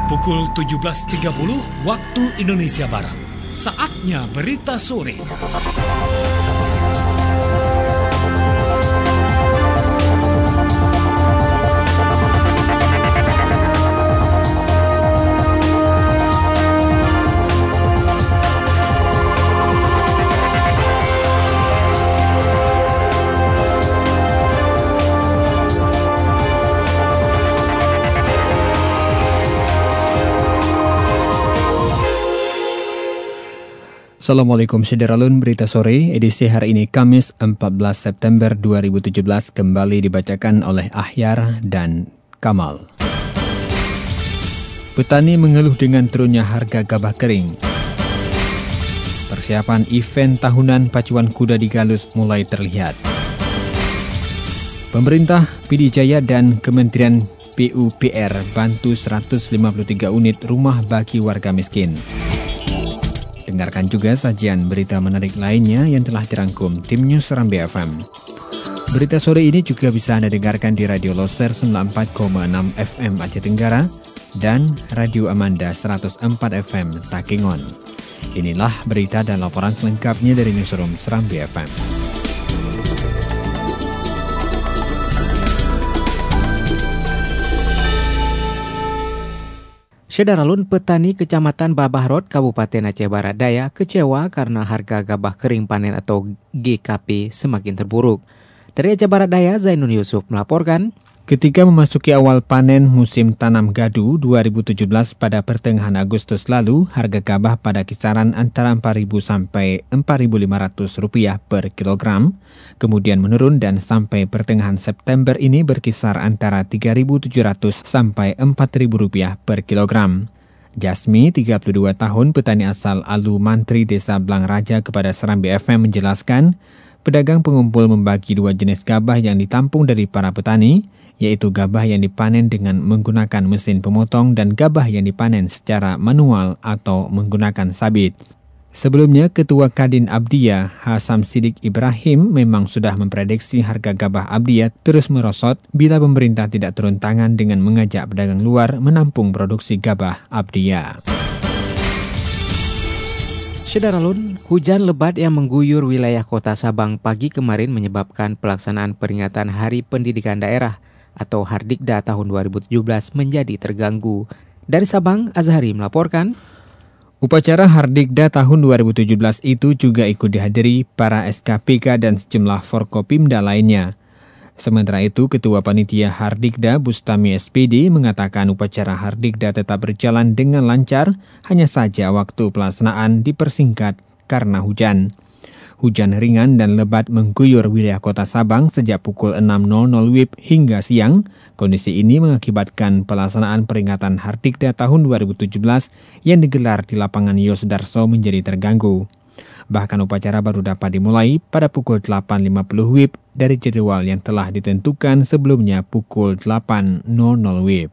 Pukul 17.30 waktu Indonesia Barat. Saatnya berita sore. Assalamualaikum Syederalun, berita sore edisi hari ini Kamis 14 September 2017 kembali dibacakan oleh Ahyar dan Kamal. Petani mengeluh dengan turunnya harga gabah kering. Persiapan event tahunan pacuan kuda di Galus mulai terlihat. Pemerintah PD Jaya dan Kementerian PUPR bantu 153 unit rumah bagi warga miskin. Dengarkan juga sajian berita menarik lainnya yang telah dirangkum tim News Serambi FM. Berita sore ini juga bisa Anda dengarkan di Radio Loser 94,6 FM Aceh Tenggara dan Radio Amanda 104 FM Takengon. Inilah berita dan laporan selengkapnya dari Newsroom Serambi FM. Syederalun, petani Kecamatan Babahrot, Kabupaten Aceh Barat Daya kecewa karena harga gabah kering panen atau GKP semakin terpuruk. Dari Aceh Barat Daya, Zainun Yusuf melaporkan. Ketika memasuki awal panen musim tanam gadu 2017 pada pertengahan Agustus lalu, harga gabah pada kisaran antara Rp4.000 sampai Rp4.500 per kilogram, kemudian menurun dan sampai pertengahan September ini berkisar antara Rp3.700 sampai Rp4.000 per kilogram. Jasmi, 32 tahun, petani asal Alu Mantri, Desa Blang Raja kepada Serambi FM menjelaskan, pedagang pengumpul membagi dua jenis gabah yang ditampung dari para petani, yaitu gabah yang dipanen dengan menggunakan mesin pemotong dan gabah yang dipanen secara manual atau menggunakan sabit. Sebelumnya, Ketua Kadin Abdiya, Hasam Sidik Ibrahim, memang sudah memprediksi harga gabah Abdiya terus merosot bila pemerintah tidak turun tangan dengan mengajak pedagang luar menampung produksi gabah Abdiya. Syederalun, hujan lebat yang mengguyur wilayah kota Sabang pagi kemarin menyebabkan pelaksanaan peringatan Hari Pendidikan Daerah atau Hardikda tahun 2017 menjadi terganggu. Dari Sabang, Azhari melaporkan. Upacara Hardikda tahun 2017 itu juga ikut dihadiri para SKPK dan sejumlah Forkopimda lainnya. Sementara itu, Ketua Panitia Hardikda Bustami SPD mengatakan upacara Hardikda tetap berjalan dengan lancar, hanya saja waktu pelaksanaan dipersingkat karena hujan. Hujan ringan dan lebat mengguyur wilayah kota Sabang sejak pukul 6.00 WIB hingga siang. Kondisi ini mengakibatkan pelaksanaan peringatan Hardikda tahun 2017 yang digelar di lapangan Yosdarso menjadi terganggu. Bahkan upacara baru dapat dimulai pada pukul 8.50 WIB dari jadwal yang telah ditentukan sebelumnya pukul 8.00 WIB.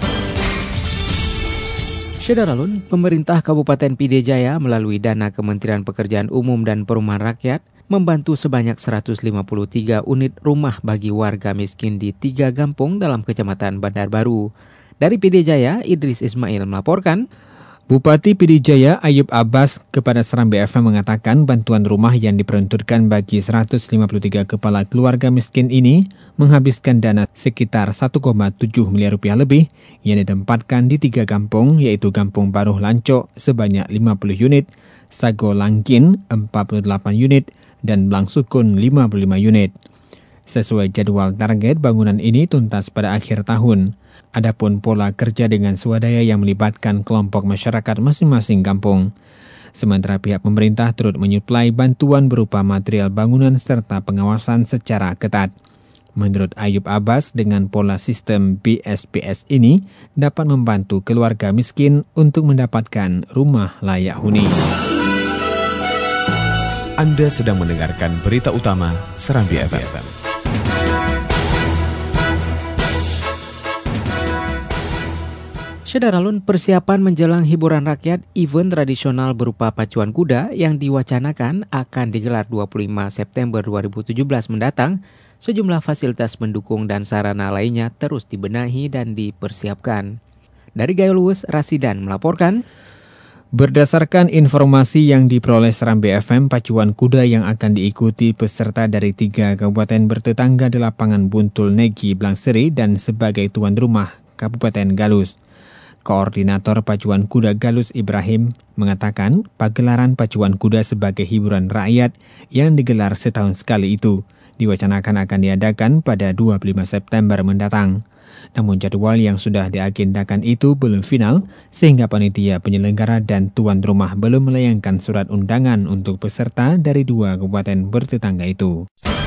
Syederalun, pemerintah Kabupaten PD Jaya melalui dana Kementerian Pekerjaan Umum dan Perumahan Rakyat membantu sebanyak 153 unit rumah bagi warga miskin di 3 kampung dalam Kecamatan Bandar Baru. Dari PD Jaya, Idris Ismail melaporkan. Bupati PD Jaya Ayub Abbas kepada Serambi FM mengatakan bantuan rumah yang diperuntukkan bagi 153 kepala keluarga miskin ini menghabiskan dana sekitar Rp1,7 miliar lebih yang ditempatkan di 3 kampung, yaitu Kampung Baruh Lancok sebanyak 50 unit, Sago Langkin 48 unit, dan Blang Sukun 55 unit. Sesuai jadwal target, bangunan ini tuntas pada akhir tahun. Adapun pola kerja dengan swadaya yang melibatkan kelompok masyarakat masing-masing kampung. Sementara pihak pemerintah turut menyuplai bantuan berupa material bangunan serta pengawasan secara ketat. Menurut Ayub Abbas, dengan pola sistem BSPS ini dapat membantu keluarga miskin untuk mendapatkan rumah layak huni. Anda sedang mendengarkan berita utama Serambi FM. Syederalun, persiapan menjelang hiburan rakyat, event tradisional berupa pacuan kuda yang diwacanakan akan digelar 25 September 2017 mendatang. Sejumlah fasilitas pendukung dan sarana lainnya terus dibenahi dan dipersiapkan. Dari Gayolus, Rasidan melaporkan. Berdasarkan informasi yang diperoleh Serambi FM, pacuan kuda yang akan diikuti peserta dari 3 kabupaten bertetangga di lapangan Buntul Negi, Blangseri dan sebagai tuan rumah Kabupaten Galus. Koordinator pacuan kuda Galus Ibrahim mengatakan pagelaran pacuan kuda sebagai hiburan rakyat yang digelar setahun sekali itu diwacanakan akan diadakan pada 25 September mendatang. Namun jadwal yang sudah diagendakan itu belum final sehingga panitia penyelenggara dan tuan rumah belum melayangkan surat undangan untuk peserta dari 2 kabupaten bertetangga itu.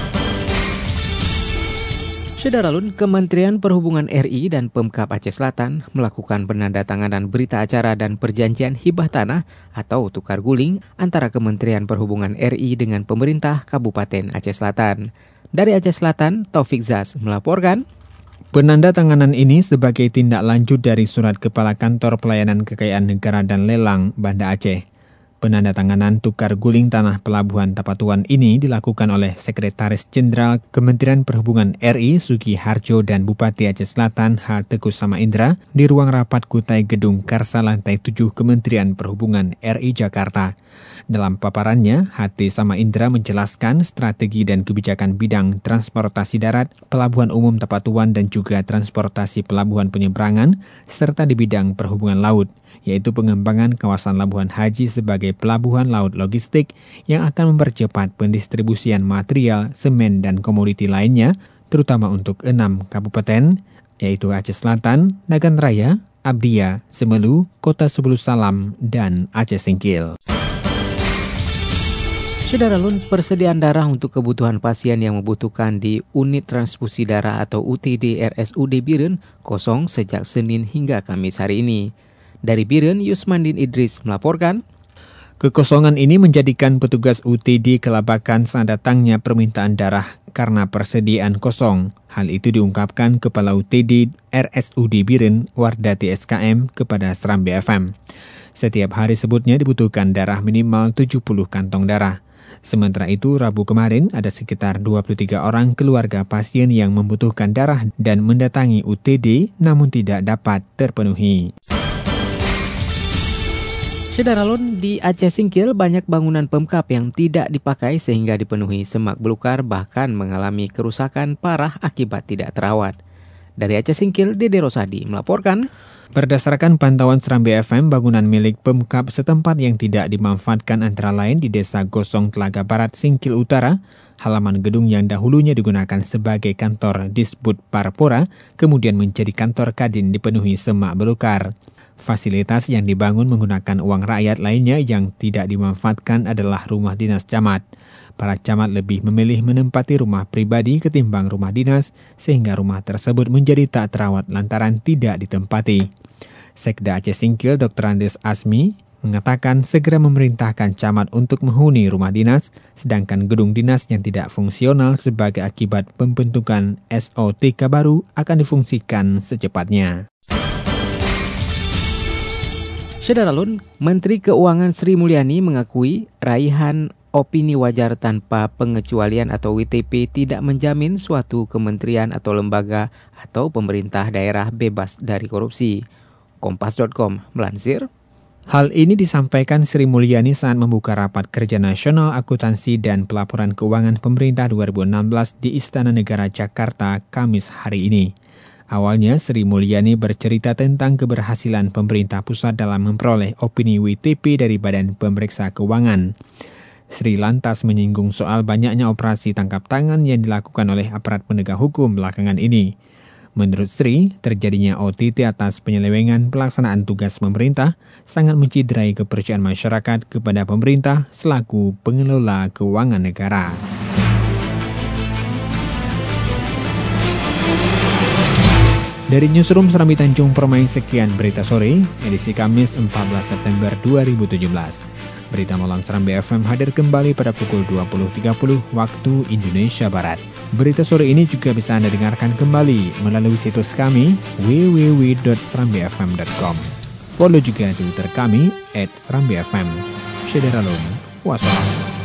Saudara-lun, Kementerian Perhubungan RI dan Pemkab Aceh Selatan melakukan penandatanganan berita acara dan perjanjian hibah tanah atau tukar guling antara Kementerian Perhubungan RI dengan pemerintah Kabupaten Aceh Selatan. Dari Aceh Selatan, Taufik Zaz melaporkan. Penandatanganan ini sebagai tindak lanjut dari Surat Kepala Kantor Pelayanan Kekayaan Negara dan Lelang Banda Aceh. Penandatanganan tukar guling tanah Pelabuhan Tapatuan ini dilakukan oleh Sekretaris Jenderal Kementerian Perhubungan RI Sugi Harjo dan Bupati Aceh Selatan H. Teguh Samaindra di ruang rapat Kutai Gedung Karsa lantai 7 Kementerian Perhubungan RI Jakarta. Dalam paparannya, H.T. Samaindra menjelaskan strategi dan kebijakan bidang transportasi darat, pelabuhan umum Tapatuan dan juga transportasi pelabuhan penyeberangan, serta di bidang perhubungan laut, yaitu pengembangan kawasan Labuhan Haji sebagai pelabuhan laut logistik yang akan mempercepat pendistribusian material, semen, dan komoditi lainnya, terutama untuk 6 kabupaten, yaitu Aceh Selatan, Nagan Raya, Abdia, Semelu, Kota Sebelu Salam, dan Aceh Singkil. Saudara-lun, persediaan darah untuk kebutuhan pasien yang membutuhkan di Unit Transfusi Darah atau UTD RSUD Biren kosong sejak Senin hingga Kamis hari ini. Dari Biren, Yusmandin Idris melaporkan. Kekosongan ini menjadikan petugas UTD kelabakan saat datangnya permintaan darah karena persediaan kosong. Hal itu diungkapkan Kepala UTD RSUD Biren Wardati SKM kepada Serambi FM. Setiap hari sebutnya dibutuhkan darah minimal 70 kantong darah. Sementara itu, Rabu kemarin ada sekitar 23 orang keluarga pasien yang membutuhkan darah dan mendatangi UTD namun tidak dapat terpenuhi. Saudara-lun, di Aceh Singkil banyak bangunan Pemkab yang tidak dipakai sehingga dipenuhi semak belukar bahkan mengalami kerusakan parah akibat tidak terawat. Dari Aceh Singkil, Dede Rosadi melaporkan. Berdasarkan pantauan Serambi FM, bangunan milik Pemkab setempat yang tidak dimanfaatkan antara lain di Desa Gosong Telaga Barat, Singkil Utara, halaman gedung yang dahulunya digunakan sebagai kantor Disbud Parpora, kemudian menjadi kantor Kadin dipenuhi semak belukar. Fasilitas yang dibangun menggunakan uang rakyat lainnya yang tidak dimanfaatkan adalah rumah dinas camat. Para camat lebih memilih menempati rumah pribadi ketimbang rumah dinas, sehingga rumah tersebut menjadi tak terawat lantaran tidak ditempati. Sekda Aceh Singkil Dr. Andes Asmi mengatakan segera memerintahkan camat untuk menghuni rumah dinas, sedangkan gedung dinas yang tidak fungsional sebagai akibat pembentukan SOTK baru akan difungsikan secepatnya. Saudara-lun, Menteri Keuangan Sri Mulyani mengakui raihan opini wajar tanpa pengecualian atau WTP tidak menjamin suatu kementerian atau lembaga atau pemerintah daerah bebas dari korupsi. Kompas.com melansir. Hal ini disampaikan Sri Mulyani saat membuka Rapat Kerja Nasional Akuntansi dan Pelaporan Keuangan Pemerintah 2016 di Istana Negara Jakarta, Kamis hari ini. Awalnya, Sri Mulyani bercerita tentang keberhasilan pemerintah pusat dalam memperoleh opini WTP dari Badan Pemeriksa Keuangan. Sri lantas menyinggung soal banyaknya operasi tangkap tangan yang dilakukan oleh aparat penegak hukum belakangan ini. Menurut Sri, terjadinya OTT atas penyelewengan pelaksanaan tugas pemerintah sangat menciderai kepercayaan masyarakat kepada pemerintah selaku pengelola keuangan negara. Dari Newsroom Serambi Tanjung Permai, sekian berita sore, edisi Kamis 14 September 2017. Berita malam Serambi FM hadir kembali pada pukul 20.30 waktu Indonesia Barat. Berita sore ini juga bisa Anda dengarkan kembali melalui situs kami www.serambifm.com. Follow juga Twitter kami @serambifm. Syederalum, wassalam.